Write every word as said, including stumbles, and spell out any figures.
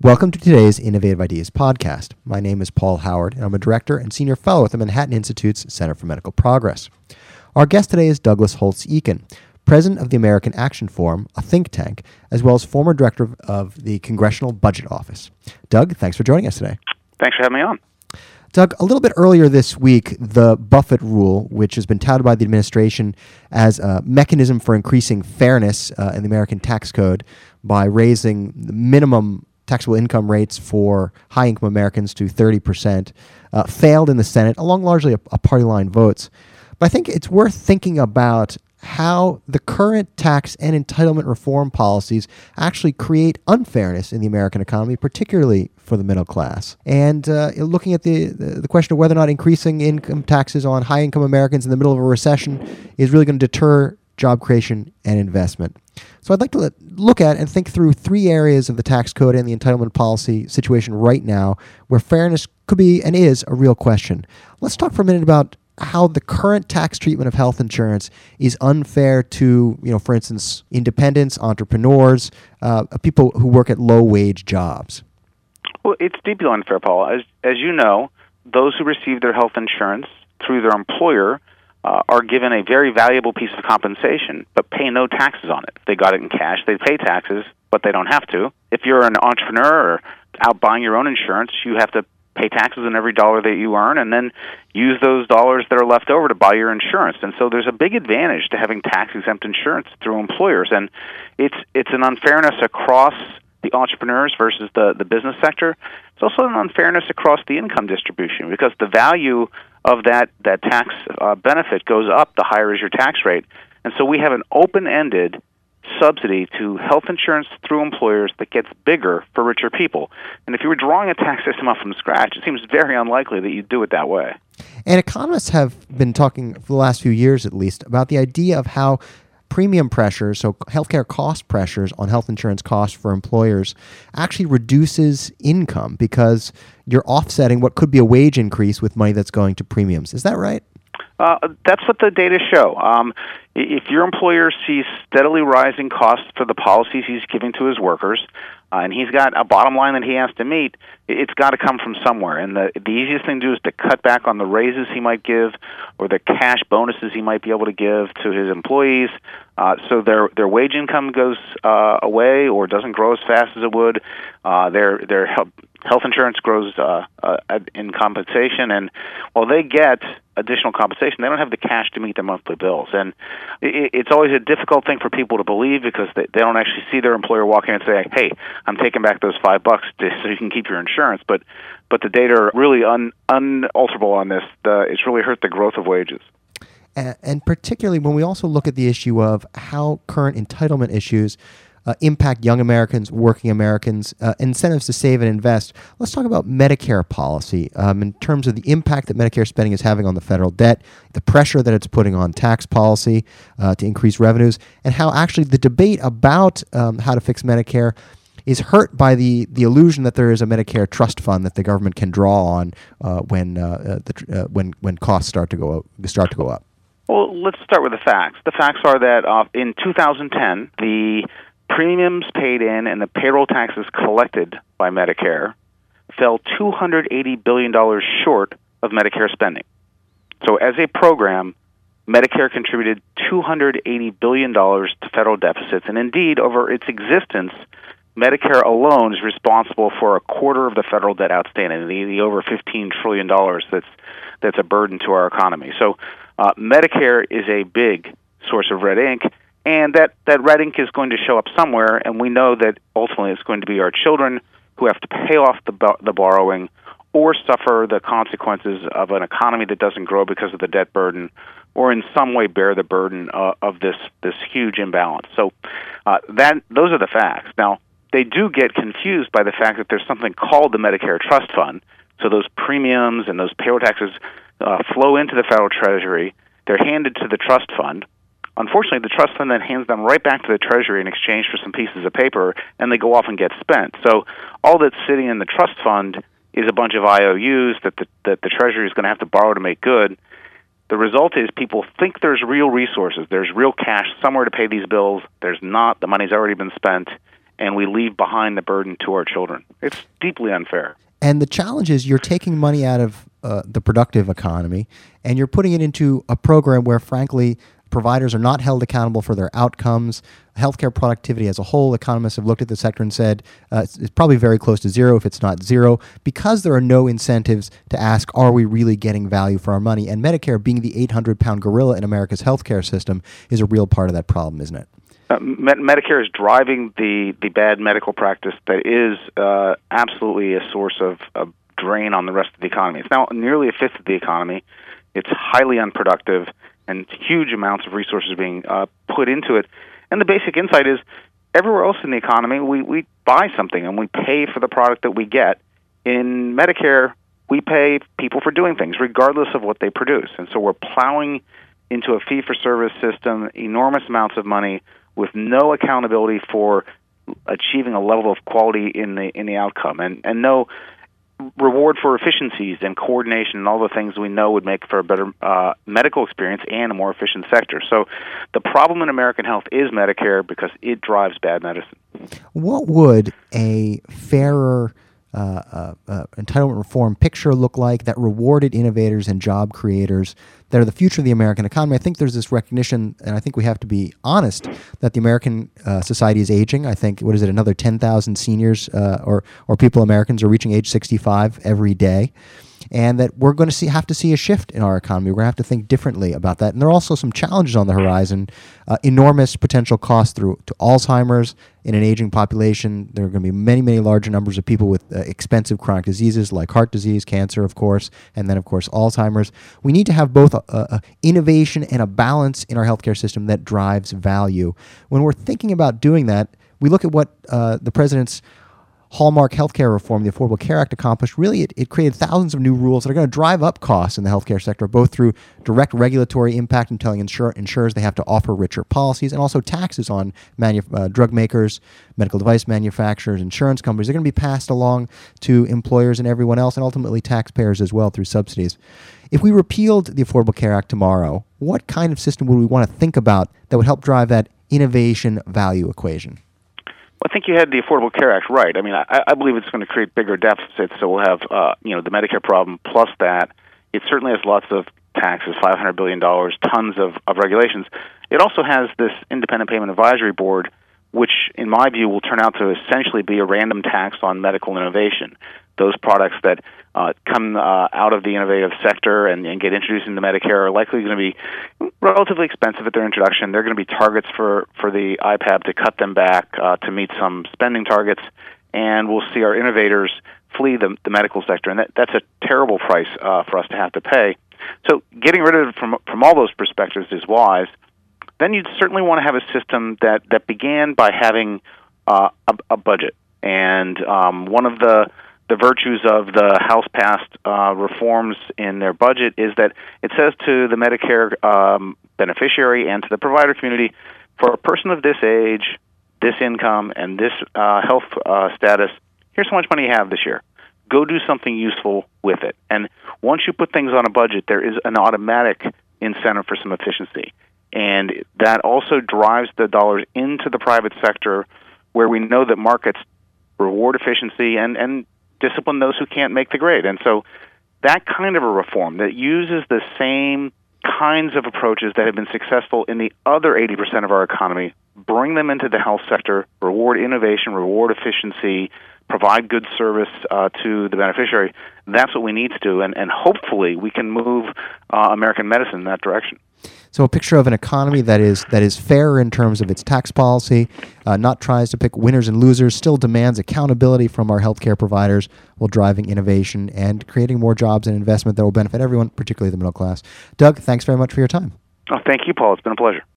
Welcome to today's Innovative Ideas podcast. My name is Paul Howard, and I'm a director and senior fellow at the Manhattan Institute's Center for Medical Progress. Our guest today is Douglas Holtz-Eakin, president of the American Action Forum, a think tank, as well as former director of, of the Congressional Budget Office. Doug, thanks for joining us today. Thanks for having me on. Doug, a little bit earlier this week, the Buffett rule, which has been touted by the administration as a mechanism for increasing fairness uh, in the American tax code by raising the minimum taxable income rates for high-income Americans to thirty percent, uh, failed in the Senate, along largely a, a party line votes. But I think it's worth thinking about how the current tax and entitlement reform policies actually create unfairness in the American economy, particularly for the middle class. And uh, looking at the, the the question of whether or not increasing income taxes on high-income Americans in the middle of a recession is really going to deter job creation and investment. So I'd like to let, look at and think through three areas of the tax code and the entitlement policy situation right now where fairness could be and is a real question. Let's talk for a minute about how the current tax treatment of health insurance is unfair to, you know, for instance, independents, entrepreneurs, uh, people who work at low-wage jobs. Well, it's deeply unfair, Paul. As, as you know, those who receive their health insurance through their employer Uh, are given a very valuable piece of compensation, but pay no taxes on it. If they got it in cash, they pay taxes, but they don't have to. If you're an entrepreneur or out buying your own insurance, you have to pay taxes on every dollar that you earn and then use those dollars that are left over to buy your insurance. And so there's a big advantage to having tax-exempt insurance through employers. And it's it's an unfairness across the entrepreneurs versus the, the business sector. It's also an unfairness across the income distribution because the value of that, that tax uh, benefit goes up the higher is your tax rate. And so we have an open-ended subsidy to health insurance through employers that gets bigger for richer people. And if you were drawing a tax system up from scratch, it seems very unlikely that you'd do it that way. And economists have been talking for the last few years at least about the idea of how premium pressures, so healthcare cost pressures on health insurance costs for employers, actually reduces income because you're offsetting what could be a wage increase with money that's going to premiums. Is that right? Uh, that's what the data show. Um, if your employer sees steadily rising costs for the policies he's giving to his workers, uh, and he's got a bottom line that he has to meet, it's got to come from somewhere. And the, the easiest thing to do is to cut back on the raises he might give or the cash bonuses he might be able to give to his employees. Uh, so their their wage income goes uh, away or doesn't grow as fast as it would. Uh, their their health, health insurance grows uh, uh, in compensation, and while they get additional compensation, they don't have the cash to meet their monthly bills. And it, it's always a difficult thing for people to believe because they, they don't actually see their employer walk in and say, "Hey, I'm taking back those five bucks to, so you can keep your insurance." But but the data are really un, unalterable on this. The, it's really hurt the growth of wages. And particularly when we also look at the issue of how current entitlement issues uh, impact young Americans, working Americans, uh, incentives to save and invest. Let's talk about Medicare policy um, in terms of the impact that Medicare spending is having on the federal debt, the pressure that it's putting on tax policy uh, to increase revenues, and how actually the debate about um, how to fix Medicare is hurt by the, the illusion that there is a Medicare trust fund that the government can draw on uh, when uh, the, uh, when when costs start to go start to go up. Well, let's start with the facts. The facts are that uh, in two thousand ten, the premiums paid in and the payroll taxes collected by Medicare fell two hundred eighty billion dollars short of Medicare spending. So as a program, Medicare contributed two hundred eighty billion dollars to federal deficits, and indeed, over its existence, Medicare alone is responsible for a quarter of the federal debt outstanding, the, the over fifteen trillion dollars that's, that's a burden to our economy. So Uh, Medicare is a big source of red ink, and that, that red ink is going to show up somewhere, and we know that ultimately it's going to be our children who have to pay off the, the borrowing or suffer the consequences of an economy that doesn't grow because of the debt burden or in some way bear the burden uh, of this, this huge imbalance. So uh, that those are the facts. Now, they do get confused by the fact that there's something called the Medicare Trust Fund, so those premiums and those payroll taxes Uh, flow into the federal treasury. They're handed to the trust fund. Unfortunately, the trust fund then hands them right back to the treasury in exchange for some pieces of paper, and they go off and get spent. So all that's sitting in the trust fund is a bunch of I O Us that the, that the treasury is going to have to borrow to make good. The result is people think there's real resources. There's real cash somewhere to pay these bills. There's not. The money's already been spent, and we leave behind the burden to our children. It's deeply unfair. And the challenge is you're taking money out of uh, the productive economy and you're putting it into a program where, frankly, providers are not held accountable for their outcomes. Healthcare productivity as a whole, economists have looked at the sector and said uh, it's, it's probably very close to zero, if it's not zero, because there are no incentives to ask, are we really getting value for our money? And Medicare, being the eight hundred pound gorilla in America's healthcare system, is a real part of that problem, isn't it? Uh, Med- Medicare is driving the, the bad medical practice that is uh, absolutely a source of, of drain on the rest of the economy. It's now nearly a fifth of the economy. It's highly unproductive, and huge amounts of resources being uh, put into it. And the basic insight is everywhere else in the economy, we, we buy something and we pay for the product that we get. In Medicare, we pay people for doing things regardless of what they produce. And so we're plowing into a fee-for-service system, enormous amounts of money with no accountability for achieving a level of quality in the in the outcome, and, and no reward for efficiencies and coordination and all the things we know would make for a better uh, medical experience and a more efficient sector. So the problem in American health is Medicare because it drives bad medicine. What would a fairer uh, uh, uh, entitlement reform picture look like that rewarded innovators and job creators that are the future of the American economy? I think there's this recognition, and I think we have to be honest, that the American uh, society is aging. I think, what is it, another ten thousand seniors uh, or, or people, Americans, are reaching age sixty-five every day. And that we're going to see have to see a shift in our economy. We're going to have to think differently about that. And there are also some challenges on the horizon, uh, enormous potential costs through to Alzheimer's in an aging population. There are going to be many, many larger numbers of people with uh, expensive chronic diseases like heart disease, cancer, of course, and then, of course, Alzheimer's. We need to have both a, a innovation and a balance in our healthcare system that drives value. When we're thinking about doing that, we look at what uh, the president's hallmark healthcare reform, the Affordable Care Act, accomplished. Really, it, it created thousands of new rules that are going to drive up costs in the healthcare sector, both through direct regulatory impact and telling insur- insurers they have to offer richer policies, and also taxes on manu- uh, drug makers, medical device manufacturers, insurance companies. They're going to be passed along to employers and everyone else, and ultimately taxpayers as well through subsidies. If we repealed the Affordable Care Act tomorrow, what kind of system would we want to think about that would help drive that innovation value equation? I think you had the Affordable Care Act right. I mean, I, I believe it's going to create bigger deficits, so we'll have, uh, you know, the Medicare problem plus that. It certainly has lots of taxes, five hundred billion dollars, tons of, of regulations. It also has this Independent Payment Advisory Board, which, in my view, will turn out to essentially be a random tax on medical innovation. Those products that uh, come uh, out of the innovative sector and, and get introduced into Medicare are likely going to be relatively expensive at their introduction. They're going to be targets for, for the I P A B to cut them back uh, to meet some spending targets, and we'll see our innovators flee the, the medical sector, and that, that's a terrible price uh, for us to have to pay. So getting rid of it from, from all those perspectives is wise. Then you'd certainly want to have a system that, that began by having uh, a, a budget. And um, one of the The virtues of the House-passed uh, reforms in their budget is that it says to the Medicare um, beneficiary and to the provider community, for a person of this age, this income, and this uh, health uh, status, here's how much money you have this year. Go do something useful with it. And once you put things on a budget, there is an automatic incentive for some efficiency. And that also drives the dollars into the private sector, where we know that markets reward efficiency and, and discipline those who can't make the grade. And so that kind of a reform that uses the same kinds of approaches that have been successful in the other eighty percent of our economy, bring them into the health sector, reward innovation, reward efficiency, provide good service uh, to the beneficiary, that's what we need to do. And, and hopefully we can move uh, American medicine in that direction. So a picture of an economy that is that is fair in terms of its tax policy, uh, not tries to pick winners and losers, still demands accountability from our healthcare providers while driving innovation and creating more jobs and investment that will benefit everyone, particularly the middle class. Doug, thanks very much for your time. Oh, thank you, Paul. It's been a pleasure.